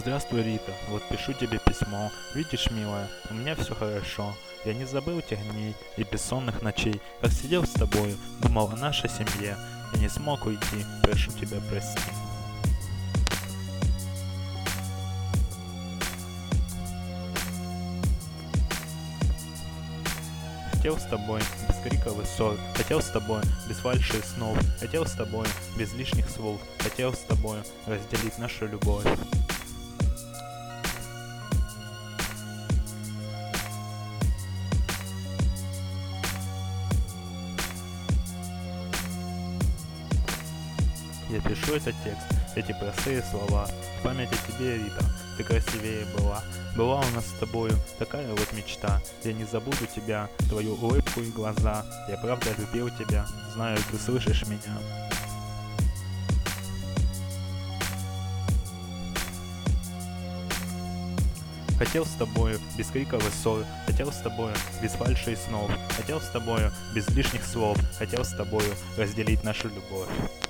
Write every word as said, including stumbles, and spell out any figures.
Здравствуй, Рита, вот пишу тебе письмо. Видишь, милая, у меня все хорошо. Я не забыл тех дней и бессонных ночей, как сидел с тобою, думал о нашей семье. Я не смог уйти, прошу тебя прости. Хотел с тобой без криков и ссор, хотел с тобой без фальши и снов, хотел с тобой без лишних слов, хотел с тобой разделить нашу любовь. Я пишу этот текст, эти простые слова, в память о тебе, Рита, ты красивее была. Была у нас с тобою такая вот мечта, я не забуду тебя, твою улыбку и глаза. Я правда любил тебя, знаю, ты слышишь меня. Хотел с тобою без криков и ссор, хотел с тобою без фальши и снов, хотел с тобою без лишних слов, хотел с тобою разделить нашу любовь.